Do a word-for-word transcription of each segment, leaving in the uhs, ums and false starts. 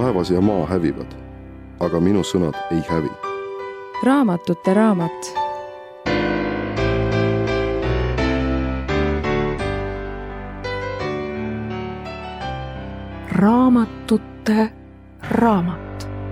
taevas ja maa hävivad, aga minu sõnad ei hävi. Raamatute raamat. Raamatute raamat.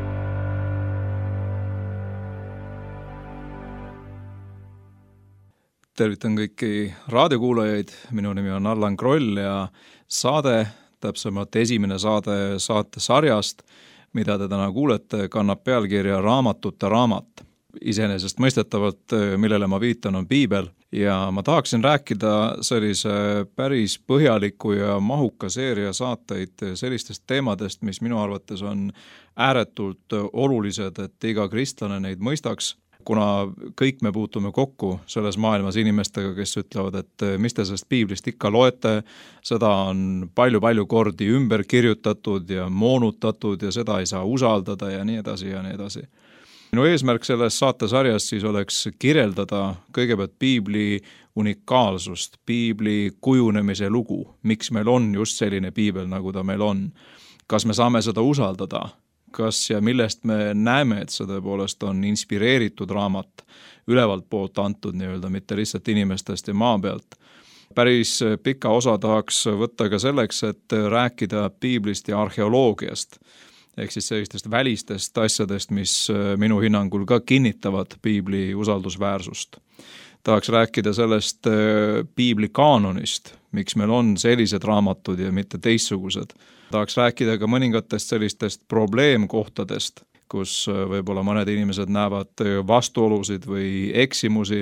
Tervitan kõiki raadiokuulajaid, minu nimi on Allan Kroll ja saade, täpsemalt esimene saade saate sarjast, mida te täna kuulete, kannab pealkirja Raamatute raamat. Iseenesest mõistetavalt, millele ma viitan, on Piibel ja ma tahaksin rääkida sellise päris põhjaliku ja mahuka seeria saateid sellistest teemadest, mis minu arvates on ääretult olulised, et iga kristlane neid mõistaks. Kuna kõik me puutume kokku selles maailmas inimestega, kes ütlevad, et mis te sellest Piiblist ikka loete, seda on palju-palju kordi ümber kirjutatud ja moonutatud ja seda ei saa usaldada ja nii edasi ja nii edasi. Minu eesmärk selles saatesarjas siis oleks kirjeldada kõigepealt Piibli unikaalsust, Piibli kujunemise lugu, miks meil on just selline Piibel, nagu ta meil on. Kas me saame seda usaldada? Kas ja millest me näeme, et see tõepoolest on inspireeritud raamat, ülevalt poolt antud nii-öelda, mitte lihtsalt inimestest ja maa pealt. Päris pika osa tahaks võtta ka selleks, et rääkida Piiblist ja arheoloogiast, ehk siis sellistest välistest asjadest, mis minu hinnangul ka kinnitavad Piibli usaldusväärsust. Tahaks rääkida sellest Piibli kaanonist, miks meil on sellised raamatud ja mitte teistsugused. Tahaks rääkida ka mõningatest sellistest probleemkohtadest, kus võib-olla mõned inimesed näevad vastuolusid või eksimusi.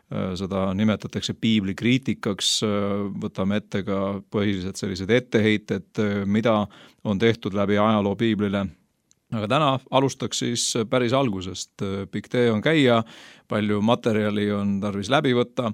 Seda nimetatakse Piibli kriitikaks, võtame ette ka põhiliselt sellised etteheited, mida on tehtud läbi ajaloo Piiblile. Aga täna alustaks siis päris algusest. Pikk tee on käia, palju materjali on tarvis läbi võtta.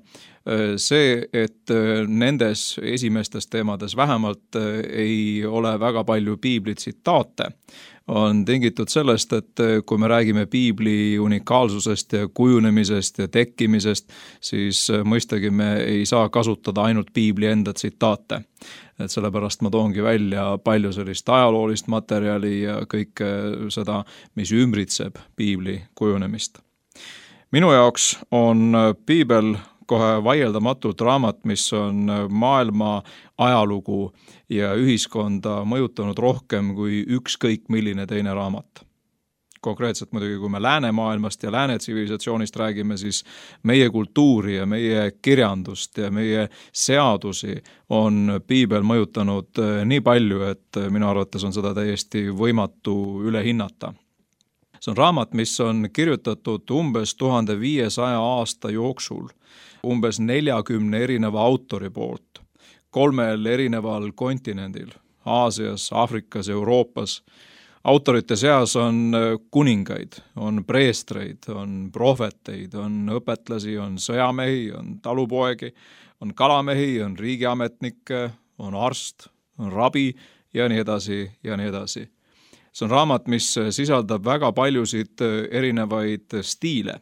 See, et nendes esimestes teemades vähemalt ei ole väga palju Piibli tsitaate, on tingitud sellest, et kui me räägime Piibli unikaalsusest ja kujunemisest ja tekkimisest, siis mõistagi me ei saa kasutada ainult Piibli enda tsitaate. Et sellepärast ma toongi välja palju sellist ajaloolist materjali ja kõike seda, mis ümbritseb Piibli kujunemist. Minu jaoks on Piibel kohe vaieldamatult raamat, mis on maailma ajalugu ja ühiskonda mõjutanud rohkem kui ükskõik milline teine raamat. Konkreetselt muidugi, kui me läänemaailmast ja lääne tsivilisatsioonist räägime, siis meie kultuuri ja meie kirjandust ja meie seadusi on Piibel mõjutanud nii palju, et minu arvates on seda täiesti võimatu üle hinnata. See on raamat, mis on kirjutatud umbes tuhande viiesaja aasta jooksul, umbes neljakümne erineva autori poolt, kolmel erineval kontinendil, Aasias, Afrikas, Euroopas. Autorite seas on kuningaid, on preestreid, on prohveteid, on õpetlasi, on sõjamehi, on talupoegi, on kalamehi, on riigiametnikke, on arst, on rabi ja nii edasi ja nii edasi. See on raamat, mis sisaldab väga paljusid erinevaid stiile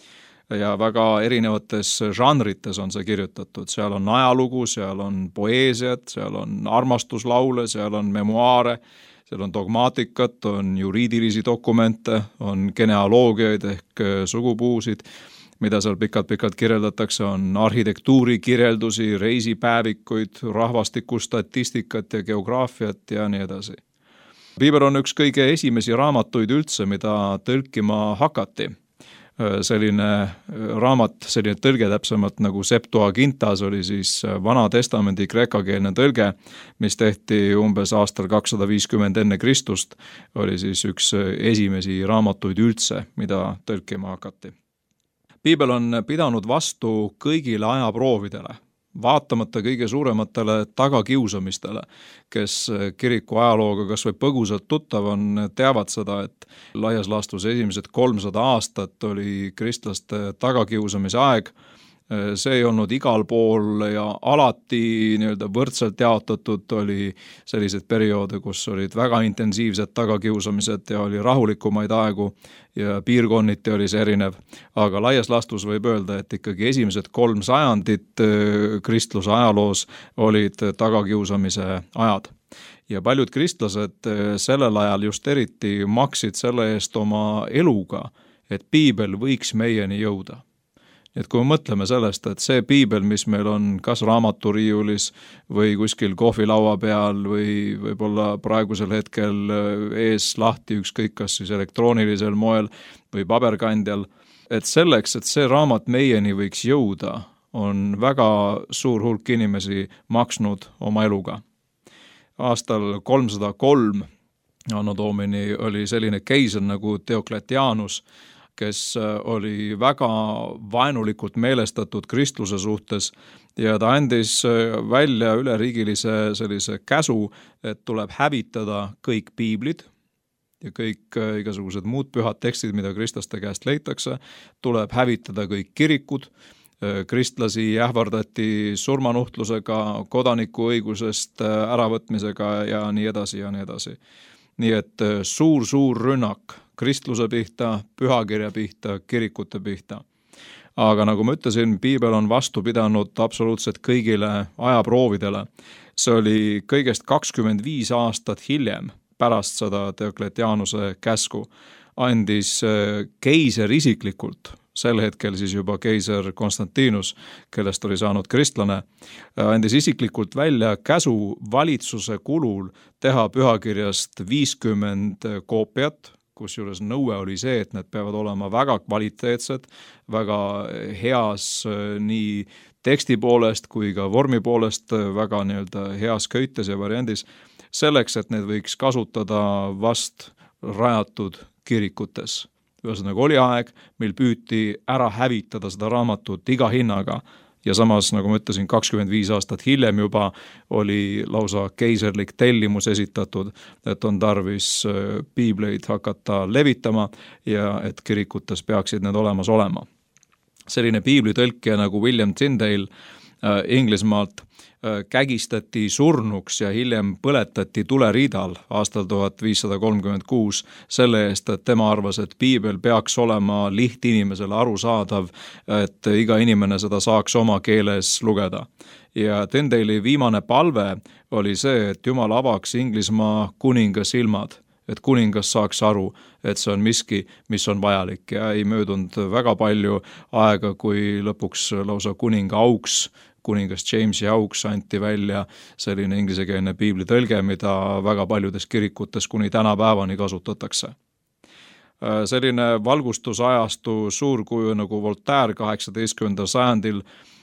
ja väga erinevates žanrites on see kirjutatud. Seal on ajalugu, seal on poeesiat, seal on armastuslaule, seal on memuaare, seal on dogmaatikat, on juriidilisi dokumente, on genealoogiaid ehk sugupuusid, mida seal pikalt-pikalt kirjeldatakse, on arhitektuuri kirjeldusi, reisipäevikuid, rahvastikustatistikat ja geograafiat ja nii edasi. Piibel on üks kõige esimesi raamatuid üldse, mida tõlkima hakati. Selline raamat, selline tõlge täpsemalt nagu Septuagintas oli siis Vana Testamendi kreekakeelne tõlge, mis tehti umbes aastal kakssada viiskümmend enne Kristust, oli siis üks esimesi raamatuid üldse, mida tõlkima hakati. Piibel on pidanud vastu kõigile ajaproovidele, vaatamata kõige suurematele tagakiusamistele, kes kiriku ajalooga kas või põgusalt tuttav on, teavad seda, et laias laastus esimesed kolmsada aastat oli kristlaste tagakiusamise aeg. See ei olnud igal pool ja alati nii-öelda võrdselt jaotatud, oli sellised perioode, kus olid väga intensiivsed tagakiusamised ja oli rahulikumaid aegu ja piirkonniti oli see erinev. Aga laias laastus võib öelda, et ikkagi esimesed kolm sajandit kristluse ajaloos olid tagakiusamise ajad. ja paljud kristlased sellel ajal just eriti maksid selle eest oma eluga, et piibel võiks meieni jõuda. Et kui me mõtleme sellest, et see piibel, mis meil on kas raamaturiiulis või kuskil kohvilaua peal või võib-olla praegusel hetkel ees lahti ükskõik kas siis elektroonilisel moel või paberkandjal, et selleks, et see raamat meieni võiks jõuda, on väga suur hulk inimesi maksnud oma eluga. Aastal kolmsada kolm anno domini oli selline keiser nagu Diocletianus, kes oli väga vaenulikult meelestatud kristluse suhtes ja ta andis välja üleriigilise sellise käsu, et tuleb hävitada kõik piiblid ja kõik igasugused muud pühad tekstid, mida kristlaste käest leitakse, tuleb hävitada kõik kirikud, kristlasi ähvardati surmanuhtlusega, kodanikuõigusest äravõtmisega ja nii edasi ja nii edasi. Nii et suur-suur rünnak kristluse pihta, pühakirja pihta, kirikute pihta. Aga nagu ma ütlesin, piibel on vastu pidanud absoluutselt kõigile ajaproovidele. See oli kõigest kakskümmend viis aastat hiljem, pärast seda Diocletianuse käsku, andis keiser isiklikult, sel hetkel siis juba keiser Konstantinus, kellest oli saanud kristlane, andis isiklikult välja käsu valitsuse kulul teha pühakirjast viiskümmend koopiat, kusjuures nõue oli see, et need peavad olema väga kvaliteetsed, väga heas nii teksti poolest kui ka vormi poolest, väga nii-öelda heas köites ja variandis, selleks, et need võiks kasutada vast rajatud kirikutes. Ühesõnaga oli aeg, mil püüti ära hävitada seda raamatut iga hinnaga ja samas, nagu ma ütlesin, kakskümmend viis aastat hiljem juba oli lausa keiserlik tellimus esitatud, et on tarvis piibleid hakata levitama ja et kirikutes peaksid need olemas olema. Selline piiblitõlkija nagu William Tyndale äh, Inglismaalt äh, kägistati surnuks ja hiljem põletati tuleriidal aastal tuhat viissada kolmkümmend kuus selle eest, et tema arvas, et piibel peaks olema lihtinimesele arusaadav, et iga inimene seda saaks oma keeles lugeda. Ja Tyndale'i viimane palve oli see, et Jumal avaks Inglismaa kuninga silmad, et kuningas saaks aru, et see on miski, mis on vajalik ja ei möödunud väga palju aega, kui lõpuks lausa kuninga auks, kuningas Jamesi auks anti välja selline inglisekeelne piiblitõlge, mida väga paljudes kirikutes kuni tänapäevani kasutatakse. Selline valgustusajastu suurkuju nagu Voltaire kaheksateistkümnendal sajandil,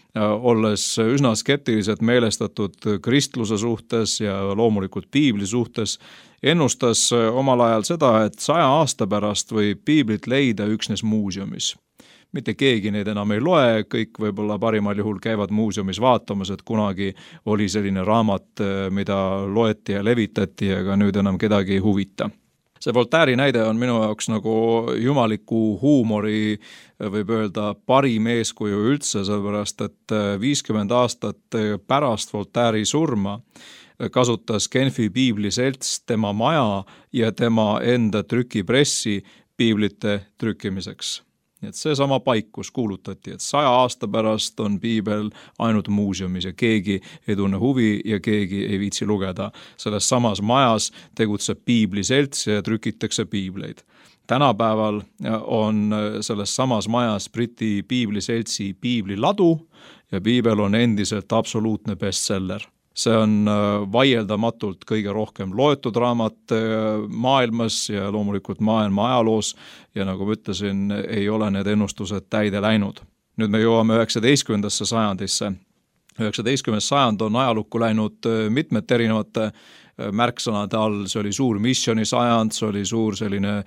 olles üsna skeptiliselt meelestatud kristluse suhtes ja loomulikult piibli suhtes, ennustas omal ajal seda, et saja aasta pärast võib piiblit leida üksnes muuseumis. Mitte keegi neid enam ei loe, kõik võib-olla parimal juhul käivad muuseumis vaatamas, et kunagi oli selline raamat, mida loeti ja levitati, aga nüüd enam kedagi ei huvita. See Voltaire'i näide on minu jaoks nagu jumaliku huumori, võib öelda, parim eeskuju üldse, sellepärast et viiskümmend aastat pärast Voltaire'i surma kasutas Genfi piibliselts tema maja ja tema enda trükipressi piiblite trükkimiseks. Et see sama paik, kus kuulutati, et saja aasta pärast on piibel ainult muuseumis ja keegi ei tunne huvi ja keegi ei viitsi lugeda. Selles samas majas tegutseb piibliselts ja trükitakse piibleid. Tänapäeval on selles samas majas Briti piibliseltsi piibliladu ja piibel on endiselt absoluutne bestseller. See on vaieldamatult kõige rohkem loetud raamat maailmas ja loomulikult maailma ajaloos ja nagu ma ütlesin, ei ole need ennustused täide läinud. Nüüd me jõuame üheksateistkümnendasse sajandisse. üheksateistkümnes sajand on ajalukku läinud mitmete erinevate märksõnade all, see oli suur missionisajand, see oli suur selline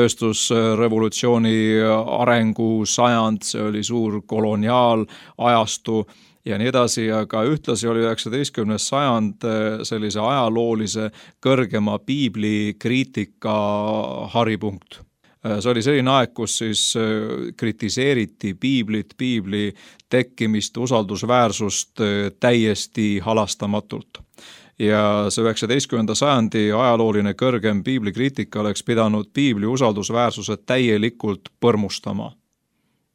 tööstusrevolutsiooni arengu sajand, see oli suur koloniaalajastu ja nii edasi, aga ühtlasi oli üheksateistkümnes sajand sellise ajaloolise kõrgema piibli kriitika haripunkt. See oli selline aeg, kus siis kritiseeriti piiblit, piibli tekkimist, usaldusväärsust täiesti halastamatult. Ja see üheksateistkümnenda sajandi ajalooline kõrgem piiblikriitika oleks pidanud piibli usaldusväärsuse täielikult põrmustama.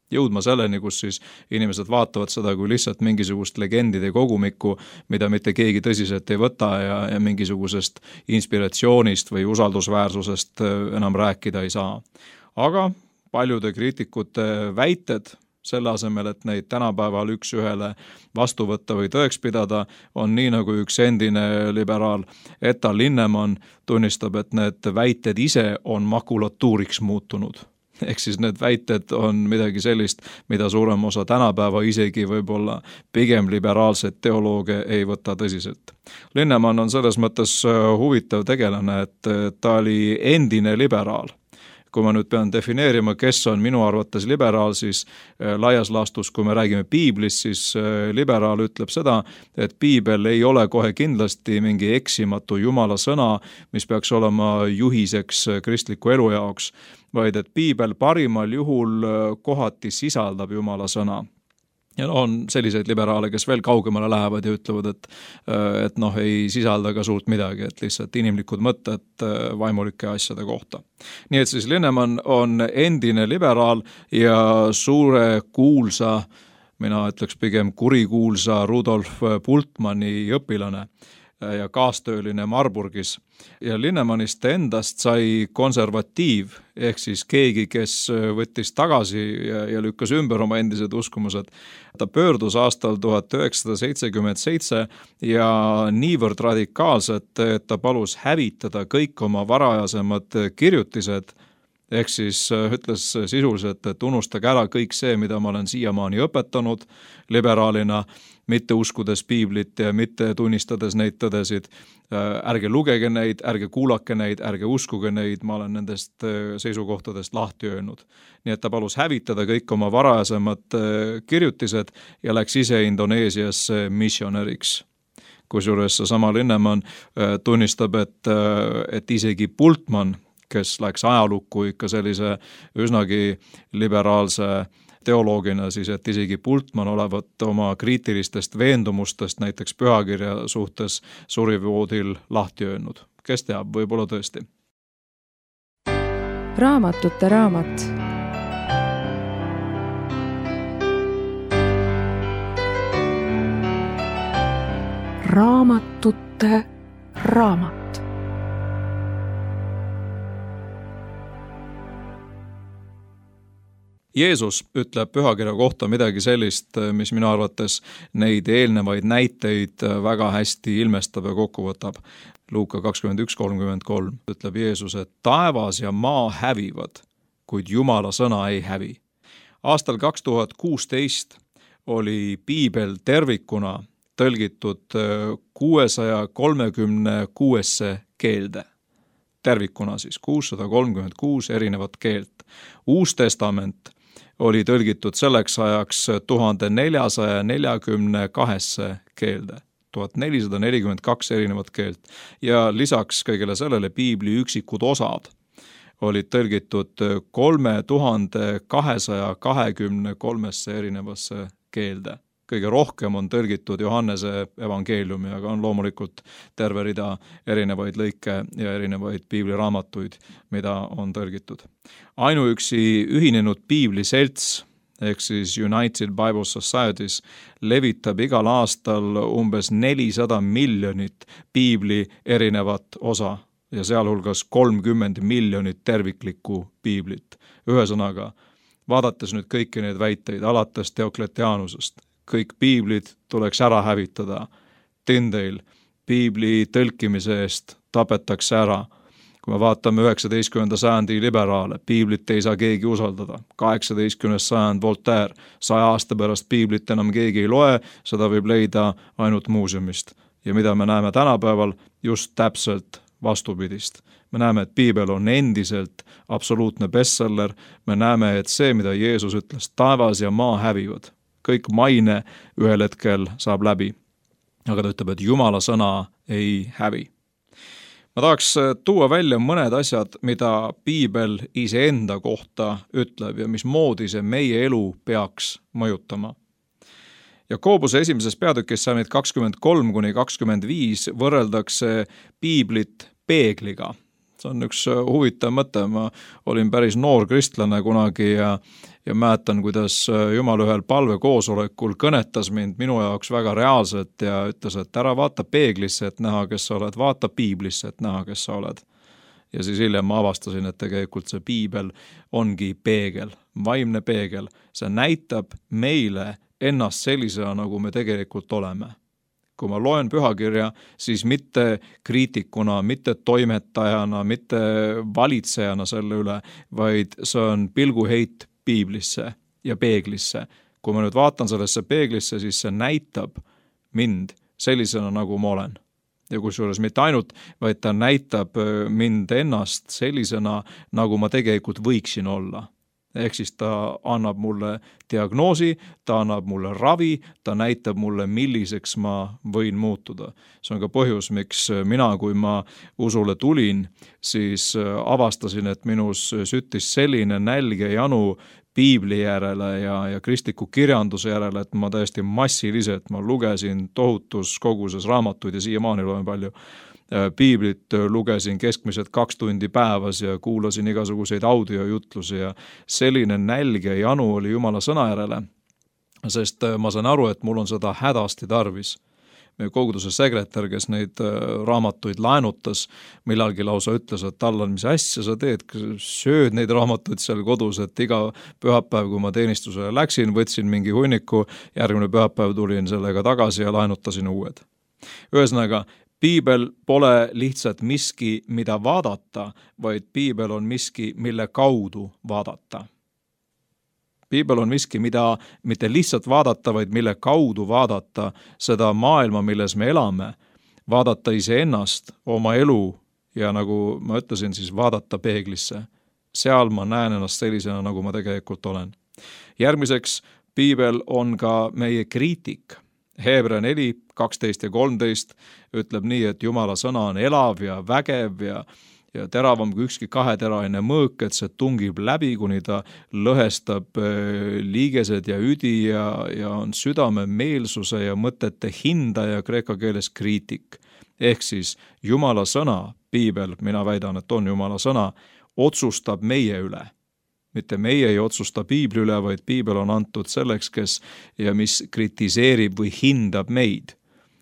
jõudma selleni, kus siis inimesed vaatavad seda kui lihtsalt mingisugust legendide kogumikku, mida mitte keegi tõsiselt ei võta ja, ja mingisugusest inspiratsioonist või usaldusväärsusest enam rääkida ei saa. Aga paljude kriitikute väited selle asemel, et neid tänapäeval üks ühele vastu võtta või tõeks pidada, on nii nagu üks endine liberaal Etta Linnemann tunnistab, et need väited ise on makulatuuriks muutunud. Ehk siis need väited on midagi sellist, mida suurem osa tänapäeva isegi võib-olla pigem liberaalsed teolooge ei võta tõsiselt. Linnemann on selles mõttes huvitav tegelane, et ta oli endine liberaal. Kui ma nüüd pean defineerima, kes on minu arvates liberaal, siis laias laastus, kui me räägime piiblist, siis liberaal ütleb seda, et piibel ei ole kohe kindlasti mingi eksimatu Jumala sõna, mis peaks olema juhiseks kristliku elu jaoks, vaid et piibel parimal juhul kohati sisaldab Jumala sõna. Ja on selliseid liberaale, kes veel kaugemale lähevad ja ütlevad, et, et noh, ei sisalda ka suurt midagi, et lihtsalt inimlikud mõtted vaimulike asjade kohta. Nii et siis Linnemann on endine liberaal ja suure kuulsa, mina ütleks pigem kurikuulsa Rudolf Bultmanni õpilane ja kaastööline Marburgis. Ja Linnemannist endast sai konservatiiv, ehk siis keegi, kes võttis tagasi ja, ja lükkas ümber oma endised uskumused. Ta pöördus aastal tuhat üheksasada seitsekümmend seitse ja niivõrd radikaalselt, et ta palus hävitada kõik oma varajasemad kirjutised, ehk siis ütles sisuliselt, et unustage ära kõik see, mida ma olen siiamaani õpetanud liberaalina, mitte uskudes piiblit ja mitte tunnistades neid tõdesid. Ärge lugege neid, ärge kuulake neid, ärge uskuge neid, ma olen nendest seisukohtadest lahti öelnud. Nii et ta palus hävitada kõik oma varajasemad kirjutised ja läks ise Indoneesiasse missionäriks. Kusjuures sama Linnemann tunnistab, et, et isegi Bultmann, kes läks ajalukku ikka sellise üsnagi liberaalse teoloogina, siis et isegi Bultmann olevat oma kriitilistest veendumustest näiteks pühakirja suhtes surivoodil lahti öelnud. Kes teab, võib-olla tõesti. Raamatute raamat. Raamatute raamat. Jeesus ütleb pühakirja kohta midagi sellist, mis minu arvates neid eelnevaid näiteid väga hästi ilmestab ja kokku võtab. Luuka kakskümmend üks kolmkümmend kolm ütleb Jeesus, et taevas ja maa hävivad, kuid Jumala sõna ei hävi. Aastal kaks tuhat kuusteist oli piibel tervikuna tõlgitud kuuesaja kolmekümne kuuesse keelde. Tervikuna siis kuussada kolmkümmend kuus erinevat keelt. Uus testament oli tõlgitud selleks ajaks tuhat nelisada nelikümmend kaks keelde, tuhat nelisada nelikümmend kaks erinevat keelt ja lisaks kõigele sellele piibli üksikud osad olid tõlgitud kolme tuhande kahesaja kahekümne kolmesse erinevasse keelde. Kõige rohkem on tõlgitud Johannese evangeeliumi, aga on loomulikult terve rida erinevaid lõike ja erinevaid piibliraamatuid, mida on tõlgitud. Ainuüksi ühinenud piibliselts, ehk siis United Bible Societies, levitab igal aastal umbes nelisada miljonit piibli erinevat osa ja sealhulgas kolmkümmend miljonit terviklikku piiblit. Ühesõnaga, vaadates nüüd kõiki neid väiteid alates Diokletianusest, kõik piiblid tuleks ära hävitada. Tindeil piibli tõlkimise eest tapetakse ära. Kui me vaatame üheksateistkümnenda sajandi liberaale, piiblit ei saa keegi usaldada. kaheksateistkümnes sajand Voltaire, saja aasta pärast piiblit enam keegi ei loe, seda võib leida ainult muuseumist. Ja mida me näeme tänapäeval, just täpselt vastupidist. Me näeme, et piibel on endiselt absoluutne bestseller. Me näeme, et see, mida Jeesus ütles, taevas ja maa hävivad. Kõik maine ühel hetkel saab läbi. Aga ta ütleb, et Jumala sõna ei hävi. Ma tahaks tuua välja mõned asjad, mida piibel iseenda kohta ütleb ja mismoodi see meie elu peaks mõjutama. Jakobuse esimeses peatükis salmid kakskümmend kolm kuni kakskümmend viis võrreldakse piiblit peegliga. see on üks huvitav mõte, ma olin päris noor kristlane kunagi ja, ja mäletan, kuidas Jumal ühel palvekoosolekul kõnetas mind minu jaoks väga reaalselt ja ütles, et ära vaata peeglisse, et näha, kes sa oled, vaata piiblisse, et näha, kes sa oled. Ja siis hiljem ma avastasin, et tegelikult see piibel ongi peegel, vaimne peegel. See näitab meile ennast sellisena, nagu me tegelikult oleme. Kui ma loen pühakirja, siis mitte kriitikuna, mitte toimetajana, mitte valitsejana selle üle, vaid see on pilguheit piiblisse ja peeglisse. Kui ma nüüd vaatan sellesse peeglisse, siis see näitab mind sellisena, nagu ma olen. Ja kusjuures mitte ainult, vaid ta näitab mind ennast sellisena, nagu ma tegelikult võiksin olla. Ehk siis ta annab mulle diagnoosi, ta annab mulle ravi, ta näitab mulle, milliseks ma võin muutuda. See on ka põhjus, miks mina, kui ma usule tulin, siis avastasin, et minus süttis selline nälg ja janu piibli järele ja, ja kristliku kirjanduse järele, et ma täiesti massiliselt, ma lugesin tohutus koguses raamatuid ja siiamaani loen palju piiblit, lugesin keskmiselt kaks tundi päevas ja kuulasin igasuguseid audiojutlusi ja selline nälg ja janu oli Jumala sõna järele, sest ma sain aru, et mul on seda hädasti tarvis. Meie koguduse sekretär, kes neid raamatuid laenutas, millalgi lausa ütles, et Allan, mis asja sa teed, sööd neid raamatuid seal kodus, et iga pühapäev, kui ma teenistusele läksin, võtsin mingi hunniku, järgmine pühapäev tulin sellega tagasi ja laenutasin uued. Ühesõnaga, piibel pole lihtsalt miski, mida vaadata, vaid piibel on miski, mille kaudu vaadata. Piibel on miski, mida mitte lihtsalt vaadata, vaid mille kaudu vaadata seda maailma, milles me elame, vaadata iseennast, oma elu ja nagu ma ütlesin, siis vaadata peeglisse. Seal ma näen ennast sellisena, nagu ma tegelikult olen. Järgmiseks, piibel on ka meie kriitik. Heebrea neli, kaksteist ja kolmteist ütleb nii, et Jumala sõna on elav ja vägev ja ja teravam kui ükski kaheteraine mõõk, et see tungib läbi, kuni ta lõhestab liigesed ja üdi ja, ja on südame meelsuse ja mõtete hindaja kreeka keeles kriitik. Ehk siis Jumala sõna, piibel, mina väidan, et on Jumala sõna, otsustab meie üle. Mitte meie ei otsusta piibli üle, vaid piibel on antud selleks, kes ja mis kritiseerib või hindab meid.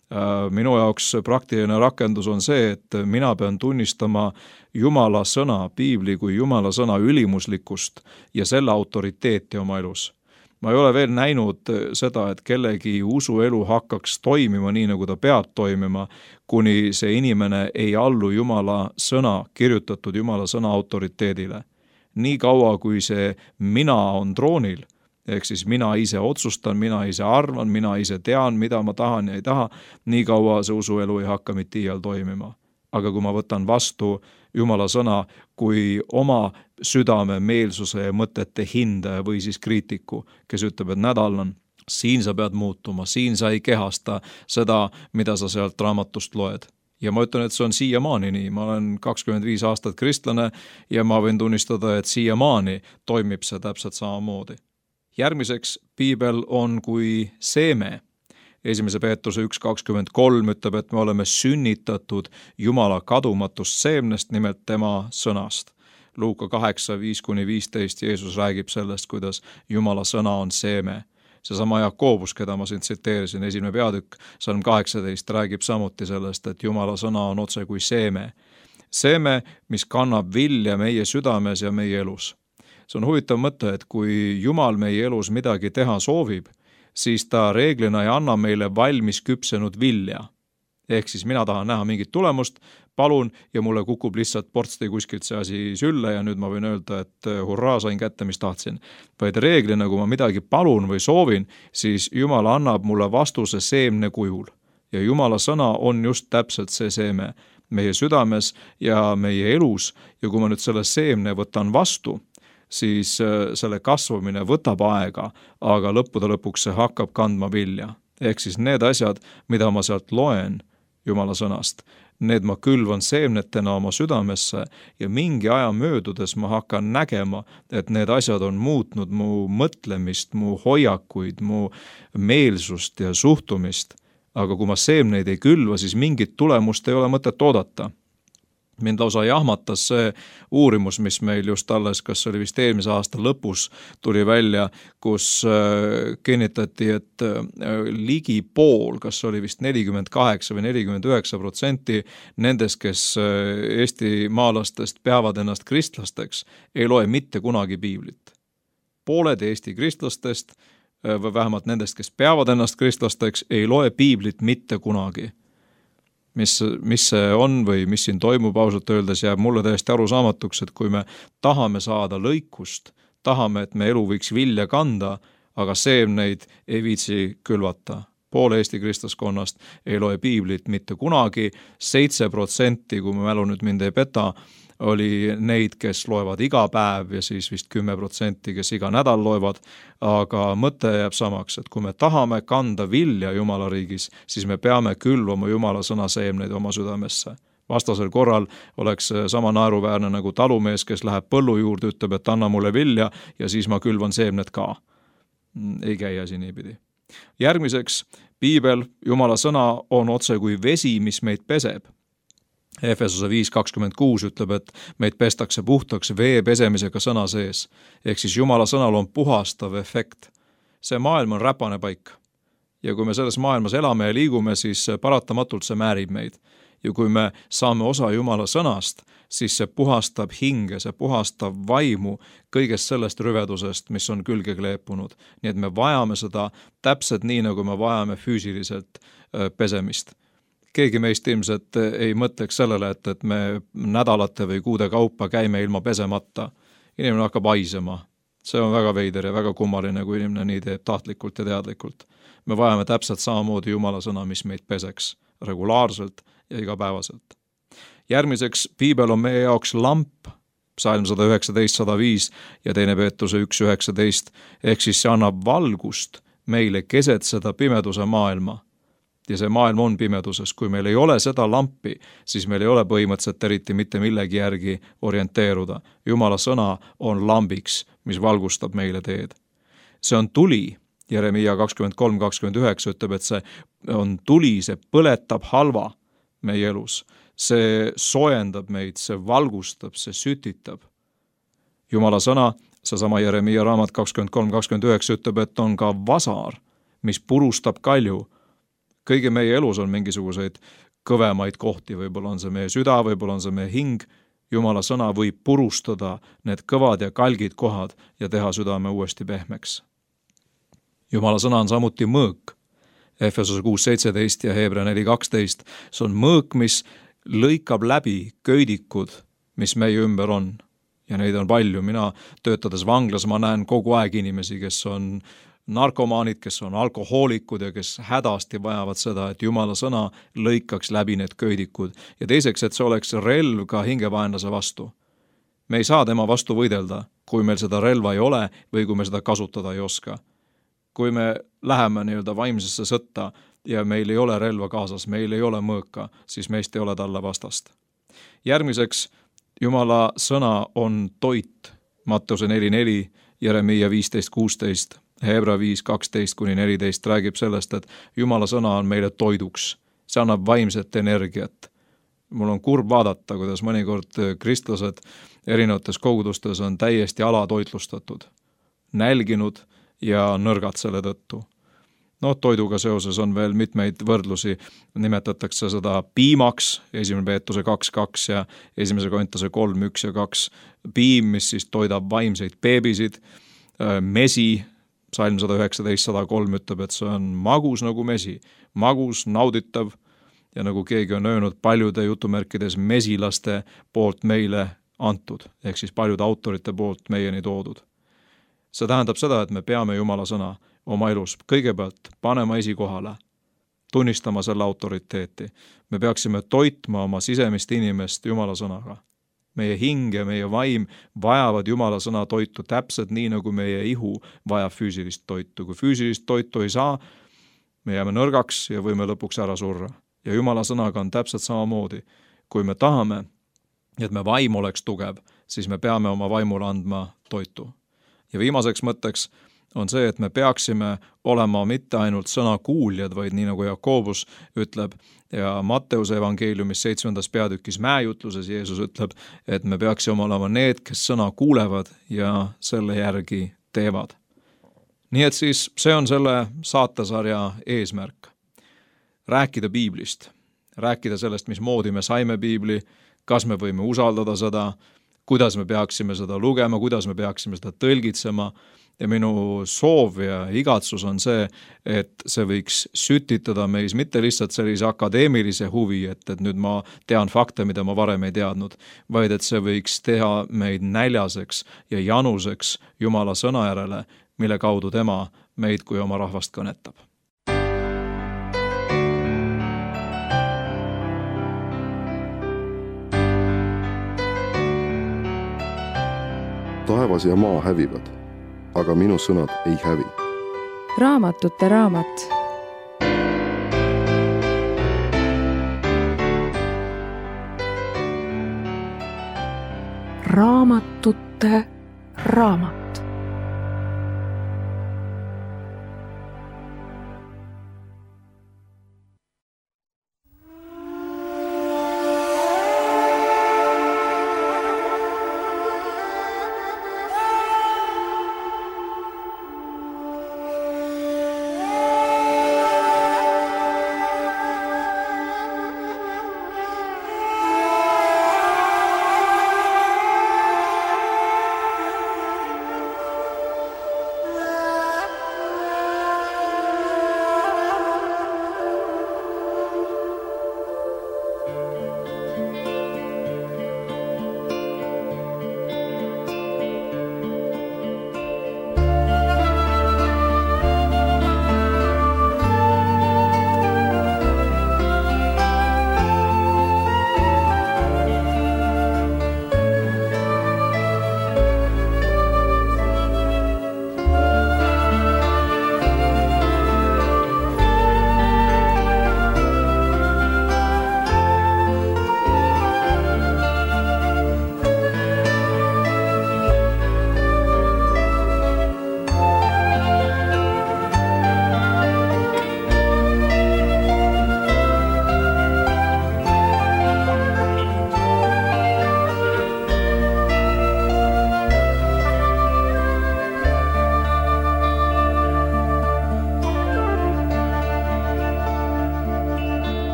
Minu jaoks praktiline rakendus on see, et mina pean tunnistama Jumala sõna, piibli kui Jumala sõna ülimuslikkust ja selle autoriteeti oma elus. Ma ei ole veel näinud seda, et kellegi usuelu hakkaks toimima nii, nagu ta peab toimima, kuni see inimene ei allu Jumala sõna, kirjutatud Jumala sõna autoriteedile. Nii kaua, kui see mina on troonil, ehk siis mina ise otsustan, mina ise arvan, mina ise tean, mida ma tahan ja ei taha, nii kaua see usuelu ei hakka mitte iial toimima. Aga kui ma võtan vastu Jumala sõna kui oma südame, meelsuse ja mõtete hindaja või siis kriitiku, kes ütleb, et nädalan, siin sa pead muutuma, siin sa ei kehasta seda, mida sa sealt raamatust loed. Ja ma ütlen, et see on siiamaani nii. Ma olen kakskümmend viis aastat kristlane ja ma võin tunnistada, et siiamaani toimib see täpselt samamoodi. Järgmiseks, piibel on kui seeme. Esimese Peetruse üks kakskümmend kolm ütleb, et me oleme sünnitatud Jumala kadumatust seemnest, nimelt tema sõnast. Luuka kaheksa, viis kuni viisteist Jeesus räägib sellest, kuidas Jumala sõna on seeme. Seesama Jakobus, keda ma siin tsiteerisin, esimene peatükk, salm kaheksateist, räägib samuti sellest, et Jumala sõna on otse kui seeme. Seeme, mis kannab vilja meie südames ja meie elus. See on huvitav mõte, et kui Jumal meie elus midagi teha soovib, siis ta reeglina ei anna meile valmis küpsenud vilja. Ehk siis mina tahan näha mingit tulemust, palun ja mulle kukub lihtsalt portsti kuskilt see asi sülle ja nüüd ma võin öelda, et hurraa, sain kätte, mis tahtsin. Vaid reeglina, kui ma midagi palun või soovin, siis Jumal annab mulle vastuse seemne kujul. Ja Jumala sõna on just täpselt see seeme meie südames ja meie elus ja kui ma nüüd selle seemne võtan vastu, siis selle kasvamine võtab aega, aga lõppude lõpuks see hakkab kandma vilja. Ehk siis need asjad, mida ma sealt loen Jumala sõnast, need ma külvan seemnetena oma südamesse ja mingi aja möödudes ma hakkan nägema, et need asjad on muutnud mu mõtlemist, mu hoiakuid, mu meelsust ja suhtumist. Aga kui ma seemneid ei külva, siis mingit tulemust ei ole mõtet oodata. mind lausa jahmatas see uurimus, mis meil just alles, kas oli vist eelmise aasta lõpus, tuli välja, kus kinnitati, et ligi pool, kas oli vist nelikümmend kaheksa või nelikümmend üheksa protsenti nendest, kes Eesti maalastest peavad ennast kristlasteks, ei loe mitte kunagi piiblit. Pooled Eesti kristlastest, või vähemalt nendest, kes peavad ennast kristlasteks, ei loe piiblit mitte kunagi. Mis, mis see on või mis siin toimub, ausalt öeldes jääb mulle täiesti arusaamatuks, et kui me tahame saada lõikust, tahame, et me elu võiks vilja kanda, aga seemneid ei viitsi külvata. Pool Eesti kristlaskonnast ei loe piiblit mitte kunagi, seitse protsenti, kui ma mälu nüüd mind ei peta, oli neid, kes loevad iga päev ja siis vist kümme protsenti, kes iga nädal loevad, aga mõte jääb samaks, et kui me tahame kanda vilja Jumala riigis, siis me peame külvama Jumala sõna seemneid oma südamesse. Vastasel korral oleks sama naeruväärne nagu talumees, kes läheb põllu juurde, ütleb, et anna mulle vilja ja siis ma külvan seemned ka. Ei käi asi niipidi. Järgmiseks, piibel, Jumala sõna on otse kui vesi, mis meid peseb. Efesose viis kakskümmend kuus ütleb, et meid pestakse puhtaks vee pesemisega sõna sees. Ehk siis Jumala sõnal on puhastav efekt. See maailm on räpane paik. Ja kui me selles maailmas elame ja liigume, siis paratamatult see määrib meid. Ja kui me saame osa Jumala sõnast, siis see puhastab hinge, see puhastab vaimu kõigest sellest rüvedusest, mis on külge kleepunud. Nii et me vajame seda täpselt nii, nagu me vajame füüsiliselt pesemist. Keegi meist ilmselt ei mõtleks sellele, et, et me nädalate või kuude kaupa käime ilma pesemata. Inimene hakkab haisema. See on väga veider ja väga kummaline, kui inimene nii teeb tahtlikult ja teadlikult. Me vajame täpselt samamoodi Jumala sõna, mis meid peseks regulaarselt ja igapäevaselt. Järgmiseks, piibel on meie jaoks lamp, psalm sada üheksateist sada viis ja teine Peetruse üks üheksateist, ehk siis see annab valgust meile keset seda pimeduse maailma. Ja see maailm on pimeduses. Kui meil ei ole seda lampi, siis meil ei ole põhimõtteliselt eriti mitte millegi järgi orienteeruda. Jumala sõna on lambiks, mis valgustab meile teed. See on tuli. Jeremiia kakskümmend kolm kakskümmend üheksa ütleb, et see on tuli, see põletab halva meie elus. See soojendab meid, see valgustab, see sütitab. Jumala sõna, seesama Jeremiia raamat kakskümmend kolm kakskümmend üheksa ütleb, et on ka vasar, mis purustab kalju. Kõige meie elus on mingisuguseid kõvemaid kohti, võib-olla on see meie süda, võib-olla on see meie hing. Jumala sõna võib purustada need kõvad ja kalgid kohad ja teha südame uuesti pehmeks. Jumala sõna on samuti mõõk. Efesose kuus seitseteist ja Hebra neli kaksteist. See on mõõk, mis lõikab läbi köidikud, mis meie ümber on. Ja neid on palju. Mina töötades vanglas, ma näen kogu aeg inimesi, kes on narkomaanid, kes on alkohoolikud ja kes hädasti vajavad seda, et Jumala sõna lõikaks läbi need köidikud. Ja teiseks, et see oleks relv ka hingevaenlase vastu. Me ei saa tema vastu võidelda, kui meil seda relva ei ole või kui me seda kasutada ei oska. Kui me läheme nii-öelda vaimsesse sõtta ja meil ei ole relva kaasas, meil ei ole mõõka, siis meist ei ole talle vastast. Järgmiseks, Jumala sõna on toit. Mattuse neli neli, Jeremiia viisteist kuusteist. Hebra viis kaksteist kuni neliteist räägib sellest, et Jumala sõna on meile toiduks. See annab vaimset energiat. Mul on kurb vaadata, kuidas mõnikord kristlased erinevates kogudustes on täiesti alatoitlustatud, nälginud ja nõrgad selle tõttu. No, toiduga seoses on veel mitmeid võrdlusi, nimetatakse seda piimaks, esimene Peetruse kaks kaks ja esimese Korintuse kolm üks ja kaks, piim, mis siis toidab vaimseid beebisid, mesi, psalm sada üheksateist sada kolm ütleb, et see on magus nagu mesi, magus, nauditav ja nagu keegi on öelnud, paljude jutumärkides mesilaste poolt meile antud, ehk siis paljude autorite poolt meieni toodud. See tähendab seda, et me peame Jumala sõna oma elus kõigepealt panema esikohale, tunnistama selle autoriteeti. Me peaksime toitma oma sisemist inimest Jumala sõnaga. Meie hing ja meie vaim vajavad Jumala sõna toitu täpselt nii, nagu meie ihu vajab füüsilist toitu. Kui füüsilist toitu ei saa, me jääme nõrgaks ja võime lõpuks ära surra. Ja Jumala sõnaga on täpselt samamoodi. Kui me tahame, et me vaim oleks tugev, siis me peame oma vaimule andma toitu. Ja viimaseks mõtteks, on see, et me peaksime olema mitte ainult sõna kuuljad, vaid nii nagu Jakobus ütleb ja Matteuse evangeeliumis seitsmendas peatükis mäejutluses Jeesus ütleb, et me peaksime olema need, kes sõna kuulevad ja selle järgi teevad. Nii et siis see on selle saatesarja eesmärk. Rääkida piiblist, rääkida sellest, mismoodi me saime piibli, kas me võime usaldada seda, kuidas me peaksime seda lugema, kuidas me peaksime seda tõlgitsema ja minu soov ja igatsus on see, et see võiks sütitada meis mitte lihtsalt sellise akadeemilise huvi, et, et nüüd ma tean fakte, mida ma varem ei teadnud, vaid et see võiks teha meid näljaseks ja januseks Jumala sõna järele, mille kaudu tema meid kui oma rahvast kõnetab. taevas ja maa hävivad, aga minu sõnad ei hävi. raamatute raamat. raamatute raamat.